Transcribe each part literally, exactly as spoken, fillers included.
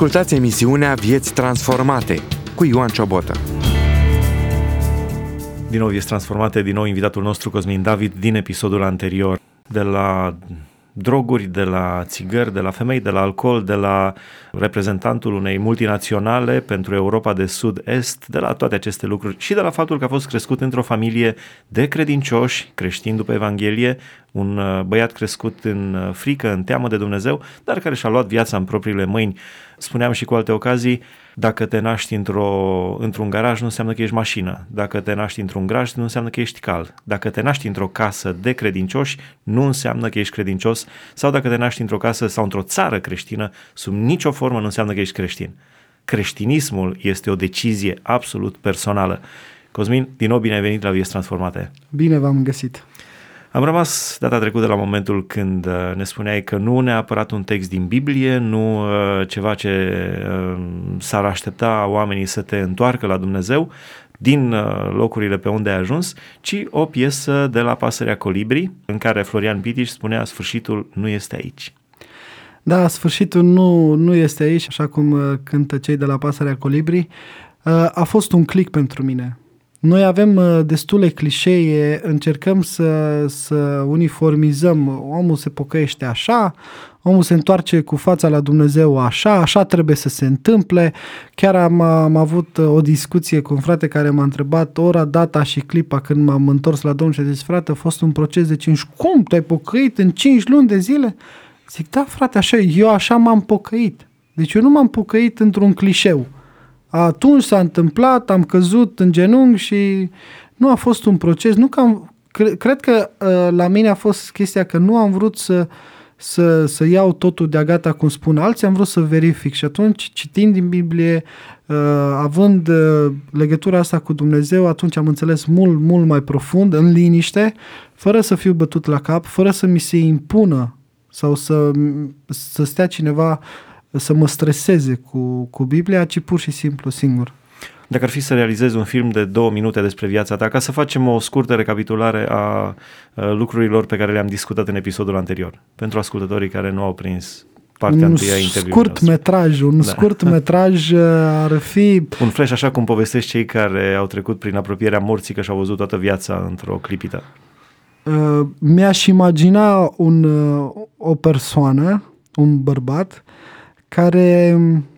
Ascultați emisiunea Vieți Transformate cu Ioan Ciobotă. Din nou Vieți Transformate, din nou invitatul nostru Cosmin David din episodul anterior. De la droguri, de la țigări, de la femei, de la alcool, de la reprezentantul unei multinaționale pentru Europa de Sud-Est, de la toate aceste lucruri și de la faptul că a fost crescut într-o familie de credincioși, creștini după Evanghelie, un băiat crescut în frică, în teamă de Dumnezeu, dar care și-a luat viața în propriile mâini. Spuneam și cu alte ocazii, dacă te naști într-o, într-un garaj nu înseamnă că ești mașină, dacă te naști într-un graj nu înseamnă că ești cal, dacă te naști într-o casă de credincioși nu înseamnă că ești credincios, sau dacă te naști într-o casă sau într-o țară creștină, sub nicio formă nu înseamnă că ești creștin. Creștinismul este o decizie absolut personală. Cosmin, din nou bine ai venit la Vieți Transformate. Bine v-am găsit. Am rămas data trecută la momentul când ne spuneai că nu neapărat un text din Biblie, nu ceva ce s-ar aștepta oamenii să te întoarcă la Dumnezeu din locurile pe unde ai ajuns, ci o piesă de la Pasărea Colibri, în care Florian Pitiș spunea: sfârșitul nu este aici. Da, sfârșitul nu, nu este aici, așa cum cântă cei de la Pasărea Colibri. A fost un click pentru mine. Noi avem destule clișee, încercăm să, să uniformizăm, omul se pocăiește așa, omul se întoarce cu fața la Dumnezeu așa, așa trebuie să se întâmple. Chiar am, am avut o discuție cu un frate care m-a întrebat ora, data și clipa când m-am întors la Domnul și a zis: frate, a fost un proces de cinci, cum te-ai pocăit în cinci luni de zile? Zic, da frate, așa, eu așa m-am pocăit. Deci eu nu m-am pocăit într-un clișeu. Atunci s-a întâmplat, am căzut în genunchi și nu a fost un proces. Nu că am, cre, cred că uh, la mine a fost chestia că nu am vrut să, să, să iau totul de-a gata, cum spun alții, am vrut să verific. Și atunci, citind din Biblie, uh, având uh, legătura asta cu Dumnezeu, atunci am înțeles mult, mult mai profund, în liniște, fără să fiu bătut la cap, fără să mi se impună sau să, să stea cineva să mă streseze cu, cu Biblia, ci pur și simplu singur. Dacă ar fi să realizezi un film de două minute despre viața ta, ca să facem o scurtă recapitulare a, a lucrurilor pe care le-am discutat în episodul anterior, pentru ascultătorii care nu au prins partea un întâi a interviului scurt nostru. metraj, un da. scurt metraj ar fi... Un flash, așa cum povestesc cei care au trecut prin apropierea morții, că și-au văzut toată viața într-o clipită. Uh, mi-aș imagina un, uh, o persoană, un bărbat, care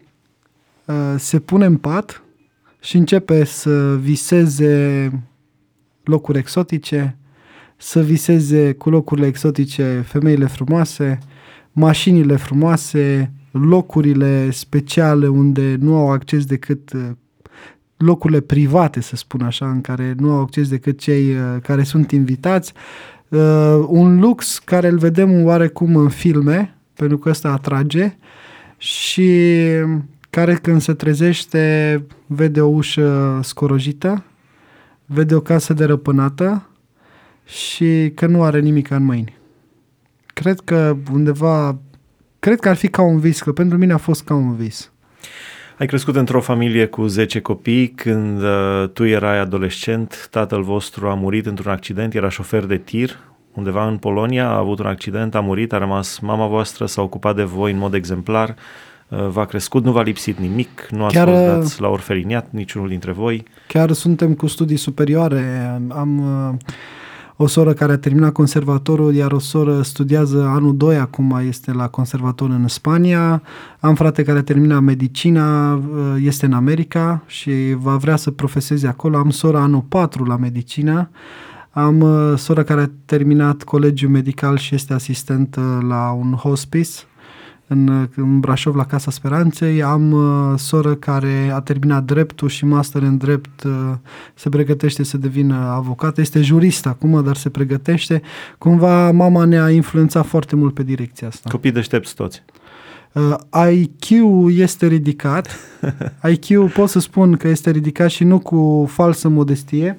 uh, se pune în pat și începe să viseze locuri exotice, să viseze cu locurile exotice femeile frumoase, mașinile frumoase, locurile speciale unde nu au acces decât uh, locurile private, să spun așa, în care nu au acces decât cei uh, care sunt invitați. Uh, un lux care îl vedem oarecum în filme, pentru că ăsta atrage, și care când se trezește vede o ușă scorojită, vede o casă derăpânată și că nu are nimic în mâini. Cred că undeva, cred că ar fi ca un vis, că pentru mine a fost ca un vis. Ai crescut într-o familie cu zece copii. Când uh, tu erai adolescent, tatăl vostru a murit într-un accident, era șofer de tir undeva în Polonia, a avut un accident, a murit, a rămas mama voastră, s-a ocupat de voi în mod exemplar, v-a crescut, nu v-a lipsit nimic, nu ați chiar, fost dați la orfeliniat, niciunul dintre voi. Chiar suntem cu studii superioare, am o soră care a terminat conservatorul, iar o soră studiază anul doi, acum este la conservator în Spania, am frate care a terminat medicina, este în America și va vrea să profeseze acolo, am soră anul patru la medicină. Am uh, soră care a terminat colegiul medical și este asistentă la un hospice în, în Brașov, la Casa Speranței. Am uh, soră care a terminat dreptul și master în drept, uh, se pregătește să devină avocat. Este jurist acum, dar se pregătește. Cumva mama ne-a influențat foarte mult pe direcția asta. Copii deștepți toți. Uh, I Q este ridicat. I Q pot să spun că este ridicat și nu cu falsă modestie.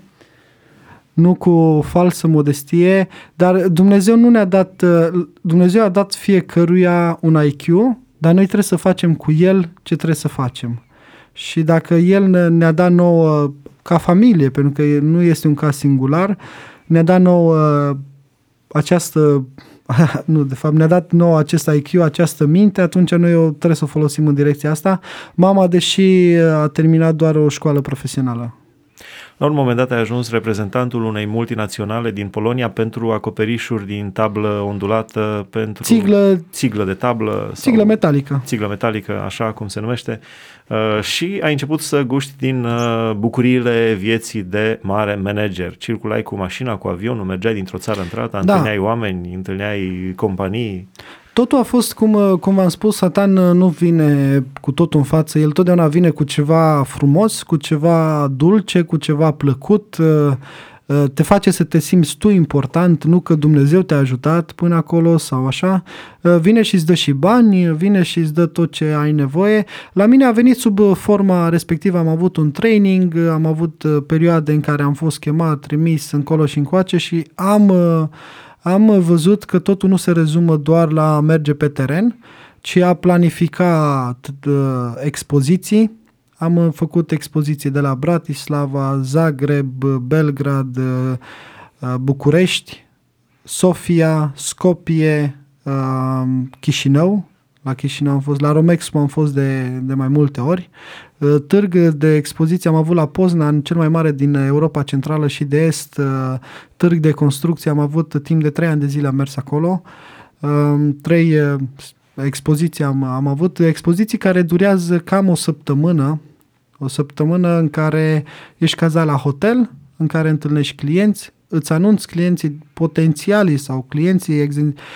Nu cu falsă modestie, dar Dumnezeu nu ne-a dat, Dumnezeu a dat fiecăruia un I Q, dar noi trebuie să facem cu el ce trebuie să facem. Și dacă el ne-a dat nouă, ca familie, pentru că nu este un caz singular, ne-a dat nouă această nu, de fapt ne-a dat nouă acest I Q, această minte, atunci noi o trebuie să o folosim în direcția asta. Mama, deși a terminat doar o școală profesională. La un moment dat ai ajuns reprezentantul unei multinaționale din Polonia pentru acoperișuri din tablă ondulată, pentru țiglă, țiglă de tablă. Țiglă sau metalică. Țiglă metalică, așa cum se numește. Uh, și ai început să guști din uh, bucuriile vieții de mare manager. Circulai cu mașina, cu avionul, mergeai dintr-o țară într-alta, da. întâlneai oameni, întâlneai companii. Totul a fost, cum, cum v-am spus, Satan nu vine cu totul în față, el totdeauna vine cu ceva frumos, cu ceva dulce, cu ceva plăcut, te face să te simți tu important, nu că Dumnezeu te-a ajutat până acolo sau așa. Vine și îți dă și bani, vine și îți dă tot ce ai nevoie. La mine a venit sub forma respectivă, am avut un training, am avut perioade în care am fost chemat, trimis încolo și încoace și am... Am văzut că totul nu se rezumă doar la a merge pe teren, ci a planifica expoziții. Am făcut expoziții de la Bratislava, Zagreb, Belgrad, București, Sofia, Skopje, Chișinău. La Chișinău am fost, la Romexpo am fost de, de mai multe ori. Târg de expoziție am avut la Poznan, cel mai mare din Europa Centrală și de Est. Târg de construcție am avut timp de trei ani de zile, am mers acolo. Trei expoziții am, am avut, expoziții care durează cam o săptămână, o săptămână în care ești cazat la hotel, în care întâlnești clienți, îți anunți clienții potențialii sau clienții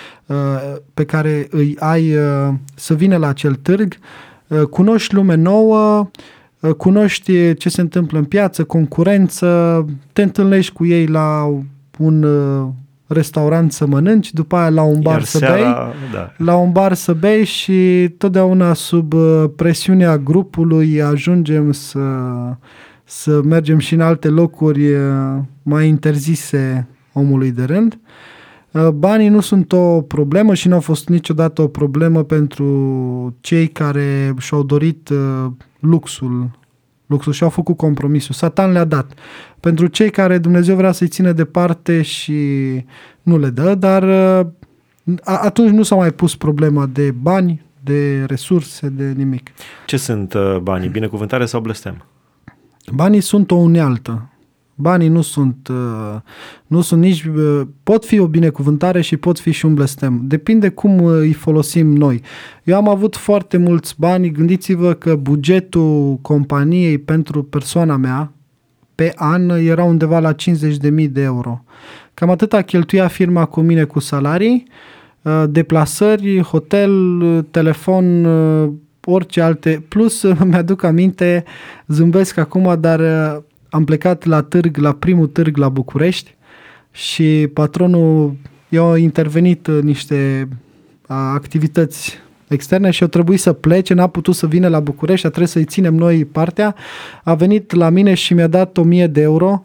pe care îi ai să vină la acel târg, cunoști lume nouă, cunoști ce se întâmplă în piață, concurență, te întâlnești cu ei la un restaurant să mănânci, după aia la un bar Iar să seara, bei, da. la un bar să bei și totdeauna sub presiunea grupului ajungem să, să mergem și în alte locuri mai interzise omului de rând. Banii nu sunt o problemă și nu au fost niciodată o problemă pentru cei care și-au dorit luxul, luxul și-au făcut compromisul. Satan le-a dat. Pentru cei care Dumnezeu vrea să-i țină departe și nu le dă, dar atunci nu s-a mai pus problema de bani, de resurse, de nimic. Ce sunt banii? Binecuvântare sau blestem? Banii sunt o unealtă. Banii nu sunt, nu sunt nici, pot fi o binecuvântare și pot fi și un blestem. Depinde cum îi folosim noi. Eu am avut foarte mulți bani, gândiți-vă că bugetul companiei pentru persoana mea pe an era undeva la cincizeci de mii de euro. Cam atâta cheltuia firma cu mine cu salarii, deplasări, hotel, telefon, orice alte. Plus, mi-aduc aminte, zâmbesc acum, dar am plecat la târg, la primul târg la București și patronul i-a intervenit în niște activități externe și a trebuit să plece, n-a putut să vină la București, a trebuit să-i ținem noi partea. A venit la mine și mi-a dat o mie de euro.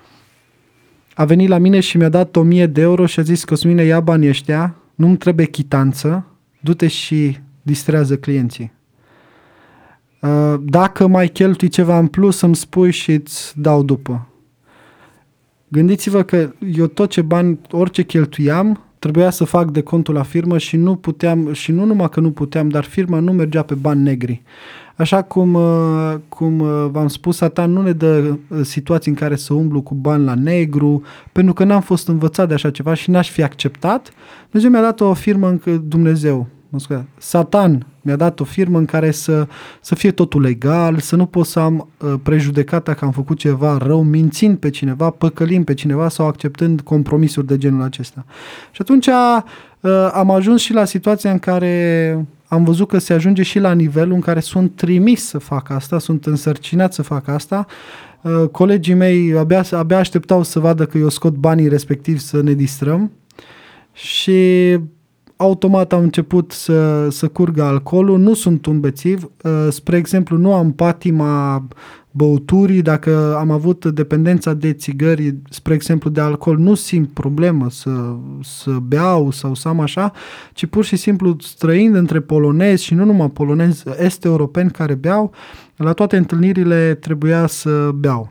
A venit la mine și mi-a dat o mie de euro și a zis: Cosmine, ia banii ăștia, nu-mi trebuie chitanță, du-te și distrează clienții. Dacă mai cheltui ceva în plus, îmi spui și îți dau după. Gândiți-vă că eu tot ce bani, orice cheltuiam, trebuia să fac de contul la firmă și nu puteam, și nu numai că nu puteam, dar firma nu mergea pe bani negri. Așa cum, cum v-am spus, Satan nu ne dă situații în care să umblu cu bani la negru, pentru că n-am fost învățat de așa ceva și n-aș fi acceptat. Dumnezeu mi-a dat o firmă în Dumnezeu. Satan mi-a dat o firmă în care să, să fie totul legal, să nu pot să am uh, prejudecata că am făcut ceva rău, mințind pe cineva, păcălind pe cineva sau acceptând compromisuri de genul acesta. Și atunci uh, am ajuns și la situația în care am văzut că se ajunge și la nivelul în care sunt trimis să fac asta, sunt însărcinat să fac asta. Uh, colegii mei abia, abia așteptau să vadă că eu scot banii respectiv să ne distrăm și automat am început să, să curgă alcoolul, nu sunt un bețiv, spre exemplu nu am patima băuturii, dacă am avut dependența de țigări, spre exemplu de alcool, nu simt problemă să, să beau sau să am așa, ci pur și simplu străind între polonezi și nu numai polonezi, est-europeni care beau, la toate întâlnirile trebuia să beau.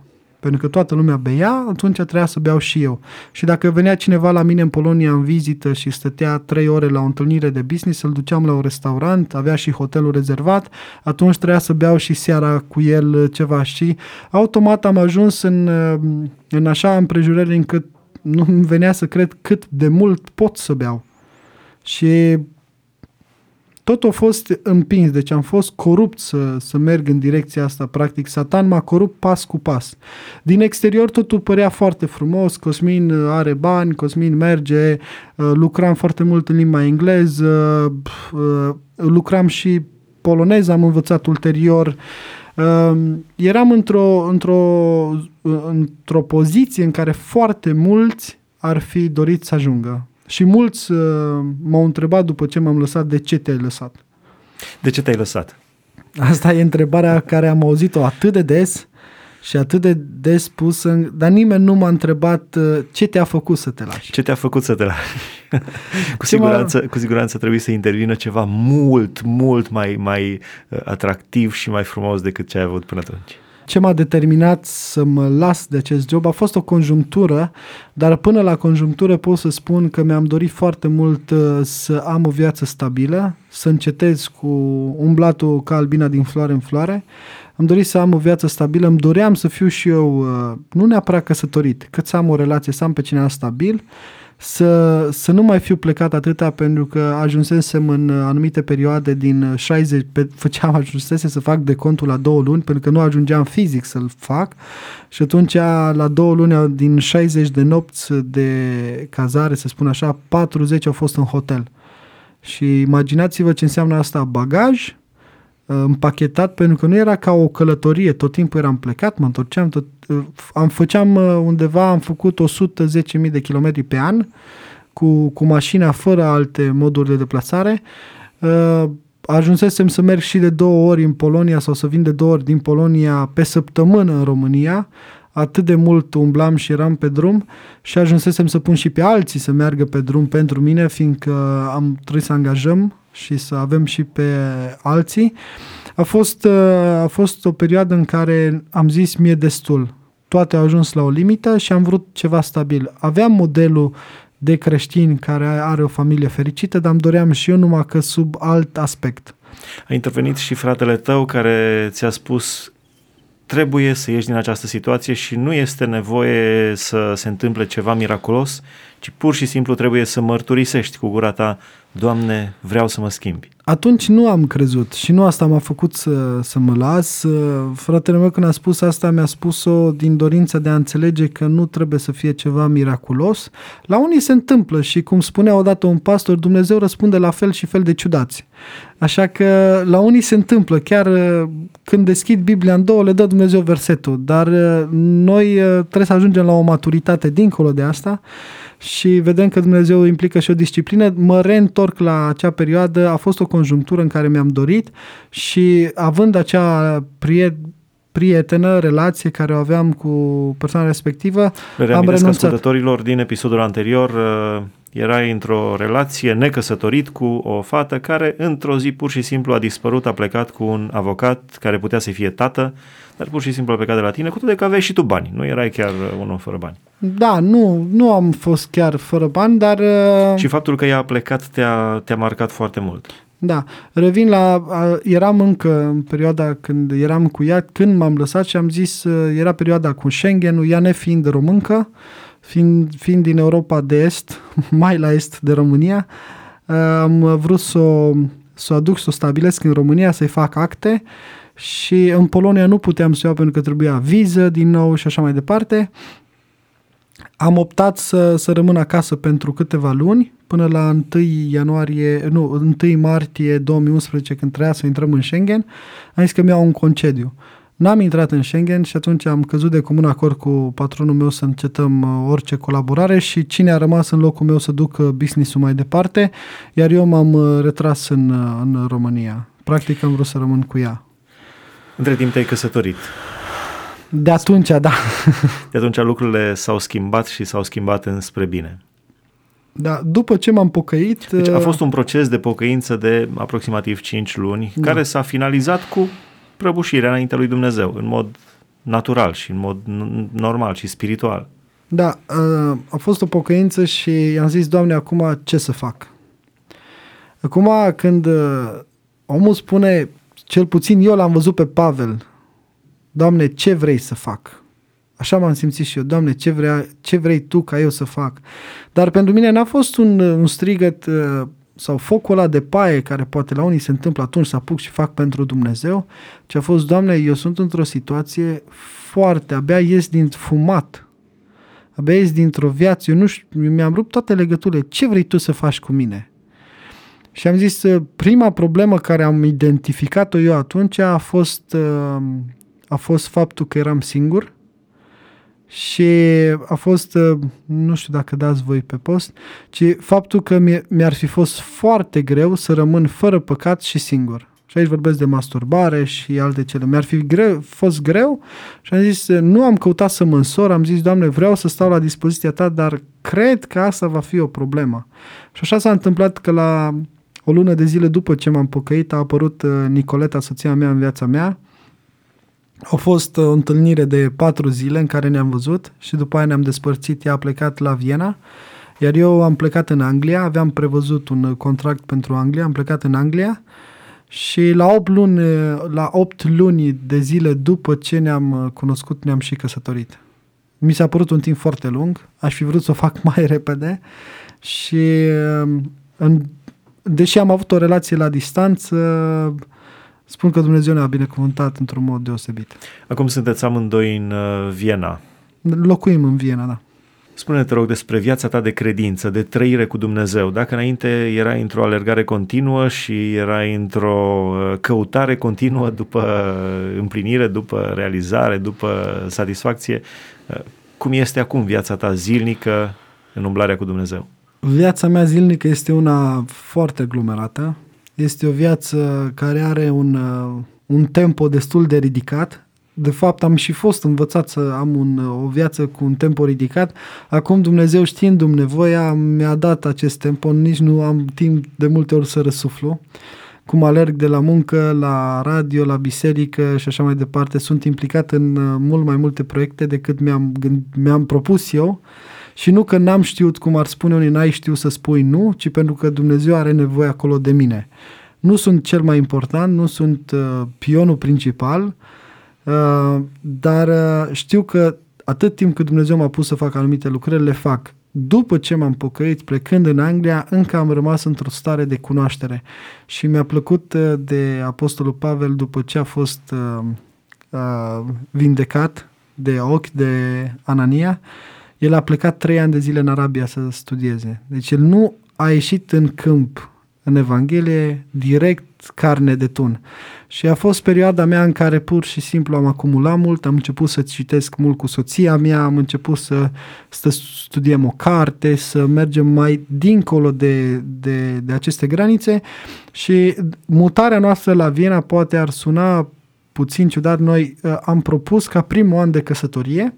pentru că toată lumea bea, atunci trebuia să beau și eu. Și dacă venea cineva la mine în Polonia în vizită și stătea trei ore la o întâlnire de business, îl duceam la un restaurant, avea și hotelul rezervat, atunci trebuia să beau și seara cu el ceva și automat am ajuns în, în așa împrejurări încât nu-mi venea să cred cât de mult pot să beau. Și tot a fost împins, deci am fost corupt să, să merg în direcția asta, practic Satan m-a corupt pas cu pas. Din exterior totul părea foarte frumos, Cosmin are bani, Cosmin merge, lucram foarte mult în limba engleză, lucram și poloneză, am învățat ulterior. Eram într-o, într-o, într-o poziție în care foarte mulți ar fi dorit să ajungă. Și mulți uh, m-au întrebat după ce m-am lăsat, de ce te-ai lăsat? De ce te-ai lăsat? Asta e întrebarea care am auzit-o atât de des și atât de des pusă, dar nimeni nu m-a întrebat uh, ce te-a făcut să te lași. Ce te-a făcut să te lași? cu, siguranță, cu siguranță trebuie să intervină ceva mult, mult mai, mai uh, atractiv și mai frumos decât ce ai avut până atunci. Ce m-a determinat să mă las de acest job a fost o conjunctură, dar până la conjunctură pot să spun că mi-am dorit foarte mult să am o viață stabilă, să încetez cu umblatul ca albina din floare în floare. Am dorit să am o viață stabilă, îmi doream să fiu și eu, nu neapărat căsătorit, cât să am o relație, să am pe cineva stabil, să, să nu mai fiu plecat atâta, pentru că ajunsesem în anumite perioade din șaizeci, pe, făceam, ajunsese să fac decontul la două luni, pentru că nu ajungeam fizic să-l fac și atunci la două luni din șaizeci de nopți de cazare, să spun așa, patruzeci au fost în hotel. Și imaginați-vă ce înseamnă asta, bagaj împachetat, pentru că nu era ca o călătorie, tot timpul eram plecat, mă întorceam, tot, am făceam undeva, am făcut o sută zece mii de kilometri pe an cu, cu mașina, fără alte moduri de deplasare. Ajunsesem să merg și de două ori în Polonia sau să vin de două ori din Polonia pe săptămână în România, atât de mult umblam și eram pe drum și ajunsesem să pun și pe alții să meargă pe drum pentru mine, fiindcă am trebuit să angajăm și să avem și pe alții. A fost, a fost o perioadă în care am zis mie destul. Toate au ajuns la o limită și am vrut ceva stabil. Aveam modelul de creștin care are o familie fericită, dar îmi doream și eu, numai că sub alt aspect. A intervenit și fratele tău care ți-a spus: trebuie să ieși din această situație și nu este nevoie să se întâmple ceva miraculos, ci pur și simplu trebuie să mărturisești cu gura ta: Doamne, vreau să mă schimbi. Atunci nu am crezut și nu asta m-a făcut să, să mă las. Fratele meu, când a spus asta, mi-a spus-o din dorința de a înțelege că nu trebuie să fie ceva miraculos. La unii se întâmplă și, cum spunea odată un pastor, Dumnezeu răspunde la fel și fel de ciudați. Așa că la unii se întâmplă, chiar când deschid Biblia în două, le dă Dumnezeu versetul, dar noi trebuie să ajungem la o maturitate dincolo de asta și vedem că Dumnezeu implică și o disciplină. Mă reîntorc la acea perioadă, a fost o conjunctură în care mi-am dorit și având acea prietenă, relație care o aveam cu persoana respectivă, Le am renunțat. Ascultătorilor din episodul anterior, erai într-o relație, necăsătorit, cu o fată care într-o zi pur și simplu a dispărut, a plecat cu un avocat care putea să fie tată, dar pur și simplu a plecat de la tine, cu toate că aveai și tu bani, nu erai chiar un om fără bani. Da, nu, nu am fost chiar fără bani, dar... Și faptul că ea a plecat te-a, te-a marcat foarte mult. Da, revin la, eram încă în perioada când eram cu ea, când m-am lăsat și am zis, era perioada cu Schengen-ul, ea nefiind româncă, fiind, fiind din Europa de Est, mai la est de România, am vrut să o, să o aduc, să o stabilesc în România, să-i fac acte și în Polonia nu puteam să o iau pentru că trebuia viză din nou și așa mai departe. Am optat să, să rămân acasă pentru câteva luni, până la întâi ianuarie, nu, întâi martie două mii unsprezece, când trebuia să intrăm în Schengen. Am zis că mi-au un concediu. N-am intrat în Schengen și atunci am căzut de comun acord cu patronul meu să încetăm orice colaborare și cine a rămas în locul meu să ducă business-ul mai departe, iar eu m-am retras în, în România. Practic am vrut să rămân cu ea. Între timp te-ai căsătorit. De atunci, da. De atunci lucrurile s-au schimbat și s-au schimbat înspre bine. Da, după ce m-am pocăit... Deci a fost un proces de pocăință de aproximativ cinci luni, da, care s-a finalizat cu prăbușirea înaintea lui Dumnezeu, în mod natural și în mod normal și spiritual. Da, a fost o pocăință și i-am zis, Doamne, acum ce să fac? Acum când omul spune, cel puțin eu l-am văzut pe Pavel, Doamne, ce vrei să fac? Așa m-am simțit și eu, Doamne, ce, vrea, ce vrei Tu ca eu să fac? Dar pentru mine n-a fost un, un strigăt sau focul ăla de paie care poate la unii se întâmplă atunci să apuc și fac pentru Dumnezeu, ci a fost, Doamne, eu sunt într-o situație foarte, abia ies din fumat, abia ies dintr-o viață, eu nu știu, mi-am rupt toate legăturile, ce vrei Tu să faci cu mine? Și am zis, prima problemă care am identificat-o eu atunci a fost, a fost faptul că eram singur și a fost, nu știu dacă dați voi pe post, ci faptul că mi-ar fi fost foarte greu să rămân fără păcat și singur. Și aici vorbesc de masturbare și alte cele. Mi-ar fi greu, fost greu și am zis, nu am căutat să mă însor, am zis, Doamne, vreau să stau la dispoziția Ta, dar cred că asta va fi o problemă. Și așa s-a întâmplat că la o lună de zile după ce m-am pocăit a apărut Nicoleta, soția mea, în viața mea. A fost o întâlnire de patru zile în care ne-am văzut și după aia ne-am despărțit, ea a plecat la Viena, iar eu am plecat în Anglia, aveam prevăzut un contract pentru Anglia, am plecat în Anglia și la opt luni, la opt luni de zile după ce ne-am cunoscut, ne-am și căsătorit. Mi s-a părut un timp foarte lung, aș fi vrut să o fac mai repede și în, deși am avut o relație la distanță, spun că Dumnezeu ne-a binecuvântat într-un mod deosebit. Acum sunteți amândoi în Viena. Locuim în Viena, da. Spune-te, rog, despre viața ta de credință, de trăire cu Dumnezeu. Dacă înainte erai într-o alergare continuă și erai într-o căutare continuă după împlinire, după realizare, după satisfacție, cum este acum viața ta zilnică în umblarea cu Dumnezeu? Viața mea zilnică este una foarte aglomerată. Este o viață care are un, un tempo destul de ridicat. De fapt, am și fost învățat să am un, o viață cu un tempo ridicat. Acum Dumnezeu, știindu-mi nevoia, mi-a dat acest tempo. Nici nu am timp de multe ori să răsuflu. Cum alerg de la muncă, la radio, la biserică și așa mai departe. Sunt implicat în mult mai multe proiecte decât mi-am, mi-am propus eu. Și nu că n-am știut, cum ar spune unii, n-ai știut să spui nu, ci pentru că Dumnezeu are nevoie acolo de mine. Nu sunt cel mai important, nu sunt uh, pionul principal, uh, dar uh, știu că atât timp cât Dumnezeu m-a pus să fac anumite lucrări, le fac. După ce m-am pocăit, plecând în Anglia, încă am rămas într-o stare de cunoaștere. Și mi-a plăcut uh, de Apostolul Pavel, după ce a fost uh, uh, vindecat de ochi de Anania, el a plecat trei ani de zile în Arabia să studieze. Deci el nu a ieșit în câmp, în Evanghelie, direct carne de tun. Și a fost perioada mea în care pur și simplu am acumulat mult, am început să citesc mult cu soția mea, am început să, să studiem o carte, să mergem mai dincolo de, de, de aceste granițe și mutarea noastră la Viena poate ar suna puțin ciudat. Noi uh, am propus ca primul an de căsătorie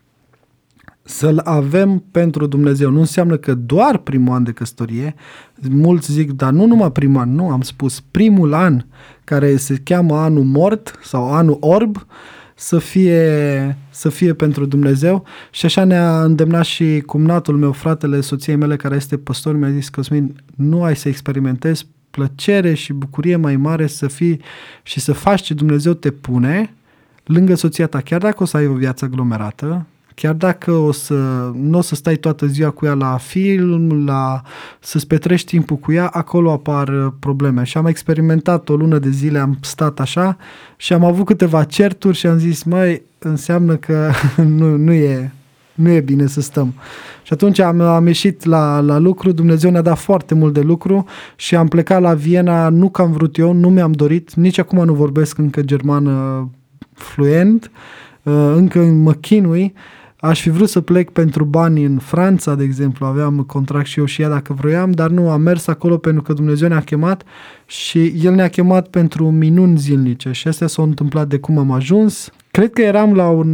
să-l avem pentru Dumnezeu. Nu înseamnă că doar primul an de căsătorie. Mulți zic, dar nu numai primul an. Nu, am spus primul an, care se cheamă anul mort sau anul orb, să fie, să fie pentru Dumnezeu. Și așa ne-a îndemnat și cumnatul meu, fratele soției mele, care este păstor, mi-a zis, Cosmin, nu ai să experimentezi plăcere și bucurie mai mare să fii și să faci ce Dumnezeu te pune lângă soția ta, chiar dacă o să ai o viață aglomerată, chiar dacă o să, nu o să stai toată ziua cu ea la film, la, să-ți petrești timpul cu ea, acolo apar probleme. Și am experimentat o lună de zile, am stat așa și am avut câteva certuri și am zis, măi, înseamnă că nu, nu, e, nu e bine să stăm. Și atunci am, am ieșit la, la lucru, Dumnezeu ne-a dat foarte mult de lucru și am plecat la Viena, nu că am vrut eu, nu mi-am dorit, nici acum nu vorbesc încă germană fluent, încă mă chinui. Aș fi vrut să plec pentru bani în Franța, de exemplu, aveam contract și eu și ea dacă vroiam, dar nu, am mers acolo pentru că Dumnezeu ne-a chemat și El ne-a chemat pentru minuni zilnice și astea s-au întâmplat de cum am ajuns. Cred că eram la un,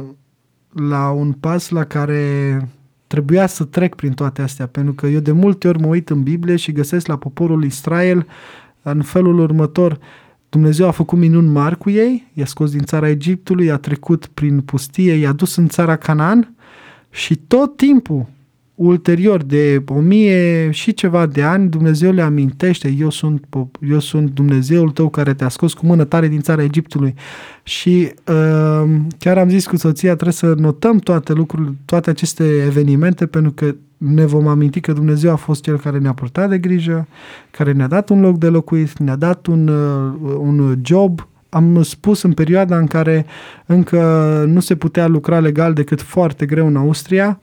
la un pas la care trebuia să trec prin toate astea, pentru că eu de multe ori mă uit în Biblie și găsesc la poporul Israel în felul următor: Dumnezeu a făcut minuni mari cu ei, i-a scos din țara Egiptului, i-a trecut prin pustie, i-a dus în țara Canaan și tot timpul, ulterior de o mie și ceva de ani, Dumnezeu le amintește, eu sunt, eu sunt Dumnezeul tău care te-a scos cu mână tare din țara Egiptului. Și uh, chiar am zis cu soția, trebuie să notăm toate lucrurile, toate aceste evenimente, pentru că ne vom aminti că Dumnezeu a fost Cel care ne-a purtat de grijă, care ne-a dat un loc de locuit, ne-a dat un, uh, un job. Am spus în perioada în care încă nu se putea lucra legal decât foarte greu în Austria.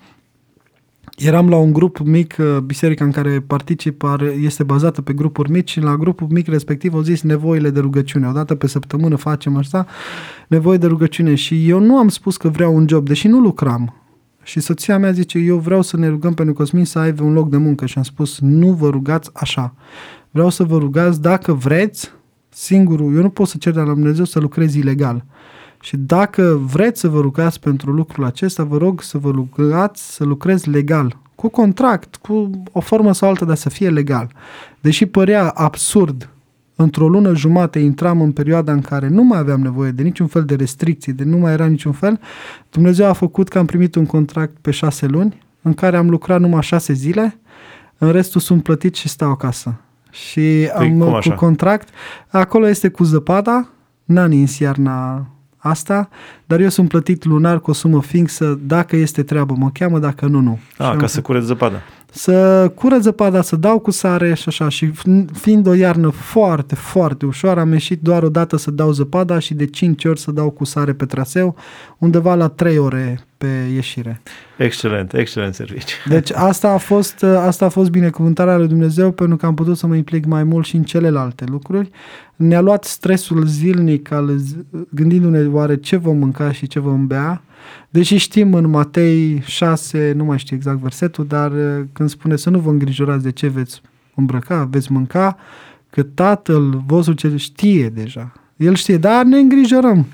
Eram la un grup mic, biserica în care particip este bazată pe grupuri mici și la grupul mic respectiv au zis nevoile de rugăciune. Odată pe săptămână facem asta, nevoie de rugăciune. Și eu nu am spus că vreau un job, deși nu lucram. Și soția mea zice, eu vreau să ne rugăm pentru Cosmin să aibă un loc de muncă. Și am spus, nu vă rugați așa. Vreau să vă rugați dacă vreți, singurul, eu nu pot să cer de la Dumnezeu să lucrez ilegal. Și dacă vreți să vă rugați pentru lucrul acesta, vă rog să vă rugați să lucrezi legal, cu contract, cu o formă sau alta, dar să fie legal. Deși părea absurd, într-o lună jumate intram în perioada în care nu mai aveam nevoie de niciun fel de restricții, de nu mai era niciun fel, Dumnezeu a făcut că am primit un contract pe șase luni, în care am lucrat numai șase zile, în restul sunt plătit și stau acasă. Și am cu contract, acolo este cu zăpada, n-a nins iarna asta, dar eu sunt plătit lunar cu o sumă fixă, dacă este treabă mă cheamă, dacă nu, nu. A, și ca să curăț zăpada. Să curăț zăpada, să dau cu sare și așa. Și fiind o iarnă foarte, foarte ușoară, am ieșit doar o dată să dau zăpada și de cinci ori să dau cu sare pe traseu, undeva la trei ore pe ieșire. Excelent, excelent serviciu. Deci asta a fost, asta a fost binecuvântarea lui Dumnezeu, pentru că am putut să mă implic mai mult și în celelalte lucruri. Ne-a luat stresul zilnic al gândindu-ne oare ce vom mânca și ce vom bea. Deși știm în Matei șase, nu mai știu exact versetul, dar când spune să nu vă îngrijorați de ce veți îmbrăca, veți mânca, că Tatăl vostru ce știe deja. El știe, dar ne îngrijorăm.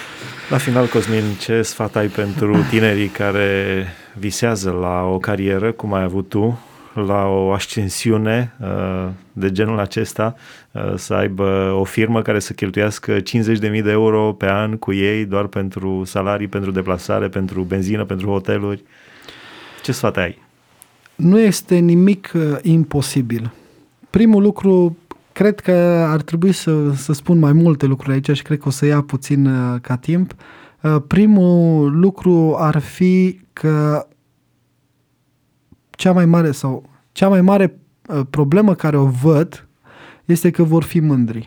La final, Cosmin, ce sfat ai pentru tinerii care visează la o carieră, cum ai avut tu, la o ascensiune uh, de genul acesta, uh, să aibă o firmă care să cheltuiască cincizeci de mii de euro pe an cu ei doar pentru salarii, pentru deplasare, pentru benzină, pentru hoteluri? Ce sfat ai? Nu este nimic uh, imposibil. Primul lucru, cred că ar trebui să, să spun mai multe lucruri aici și cred că o să ia puțin uh, ca timp. Uh, primul lucru ar fi că cea mai mare sau cea mai mare uh, problemă care o văd este că vor fi mândri.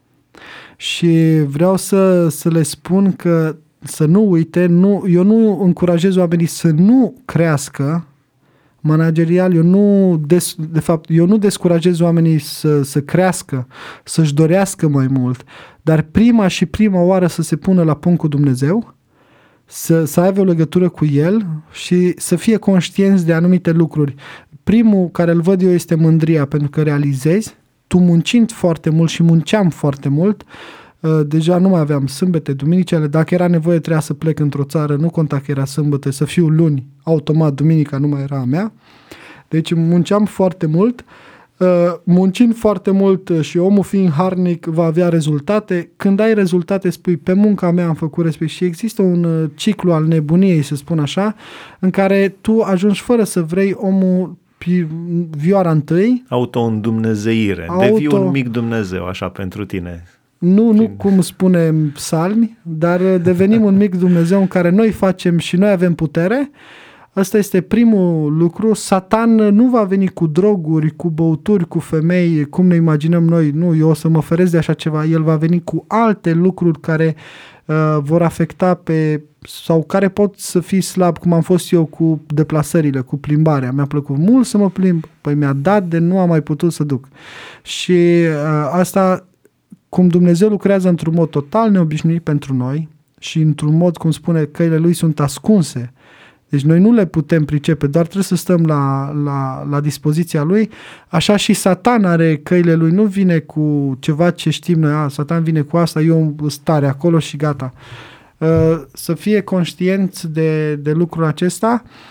Și vreau să, să le spun că să nu uite, nu, eu nu încurajez oamenii să nu crească managerial, eu nu des, de fapt, eu nu descurajez oamenii să, să crească, să-și dorească mai mult, dar prima și prima oară să se pună la punct cu Dumnezeu, să, să aibă o legătură cu El și să fie conștienți de anumite lucruri. Primul care îl văd eu este mândria, pentru că realizezi, tu muncind foarte mult și munceam foarte mult, deja nu mai aveam sâmbete, duminicele, dacă era nevoie trebuia să plec într-o țară, nu conta că era sâmbătă, să fiu luni, automat duminica nu mai era a mea, deci munceam foarte mult, muncind foarte mult și omul fiind harnic va avea rezultate. Când ai rezultate spui pe munca mea am făcut respect și există un ciclu al nebuniei, să spun așa, în care tu ajungi fără să vrei omul vioara întâi. Auto-îndumnezeire, Auto... devii un mic Dumnezeu așa pentru tine. Nu, nu cum spune psalmi, dar devenim un mic Dumnezeu în care noi facem și noi avem putere. Ăsta este primul lucru. Satan nu va veni cu droguri, cu băuturi, cu femei, cum ne imaginăm noi. Nu, eu o să mă feresc de așa ceva. El va veni cu alte lucruri care uh, vor afecta pe, sau care pot să fii slab, cum am fost eu cu deplasările, cu plimbarea. Mi-a plăcut mult să mă plimb, păi mi-a dat de nu am mai putut să duc. Și uh, asta, cum Dumnezeu lucrează într-un mod total neobișnuit pentru noi și într-un mod, cum spune, căile Lui sunt ascunse. Deci noi nu le putem pricepe, doar trebuie să stăm la, la, la dispoziția Lui. Așa și Satan are căile Lui, nu vine cu ceva ce știm noi, a, Satan vine cu asta, eu stare acolo și gata. Să fie conștienți de, de lucrul acesta.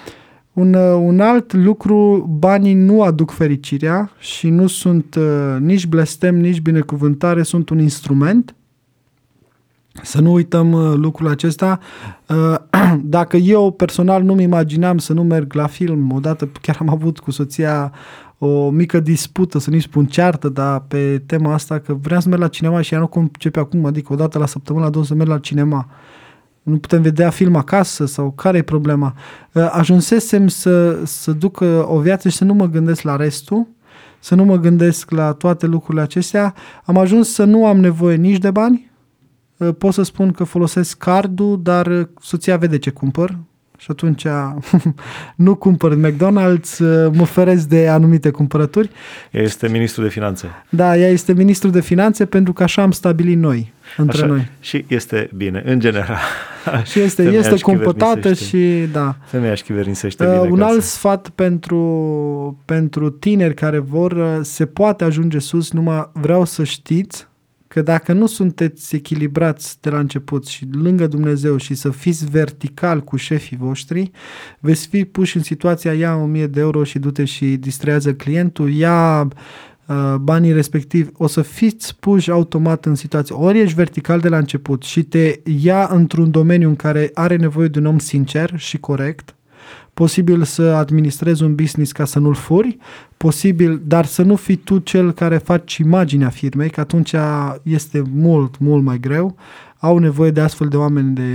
Un, un alt lucru, banii nu aduc fericirea și nu sunt uh, nici blestem, nici binecuvântare, sunt un instrument. Să nu uităm uh, lucrul acesta. Uh, dacă eu personal nu-mi imaginam să nu merg la film, odată chiar am avut cu soția o mică dispută, să nu-i spun ceartă, dar pe tema asta că vreau să merg la cinema și ea nu concepe acum, adică odată la săptămână, la două să merg la cinema. Nu putem vedea film acasă sau care e problema? Ajunsesem să, să duc o viață și să nu mă gândesc la restul, să nu mă gândesc la toate lucrurile acestea. Am ajuns să nu am nevoie nici de bani. Pot să spun că folosesc cardul, dar soția vede ce cumpăr și atunci nu cumpăr în McDonald's, mă feresc de anumite cumpărături. Ea este ministru de finanțe. Da, ea este ministru de finanțe pentru că așa am stabilit noi, între așa, noi. Și este bine, în general. Și este, este cumpătată și da. Femeia șchivernisește uh, bine. Un alt să... sfat pentru, pentru tineri care vor, se poate ajunge sus, numai vreau să știți că dacă nu sunteți echilibrați de la început și lângă Dumnezeu și să fiți vertical cu șefii voștri, veți fi puși în situația ia o mie de euro și du-te și distrează clientul, ia uh, banii respectivi, o să fiți puși automat în situație. Ori ești vertical de la început și te ia într-un domeniu în care are nevoie de un om sincer și corect, posibil să administrezi un business ca să nu-l furi, posibil, dar să nu fii tu cel care faci imaginea firmei, că atunci este mult, mult mai greu. Au nevoie de astfel de oameni de...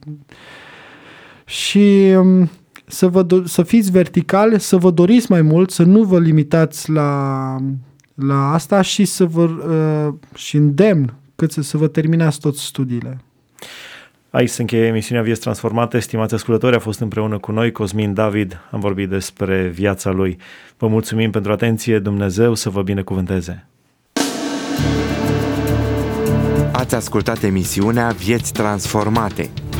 Și să, vă do- să fiți verticali, să vă doriți mai mult, să nu vă limitați la, la asta și să vă uh, și îndemn cât să, să vă terminați toți studiile. Aici se încheie emisiunea Vieți Transformate. Stimați ascultători, a fost împreună cu noi Cosmin David, am vorbit despre viața lui. Vă mulțumim pentru atenție, Dumnezeu să vă binecuvânteze. Ați ascultat emisiunea Vieți Transformate.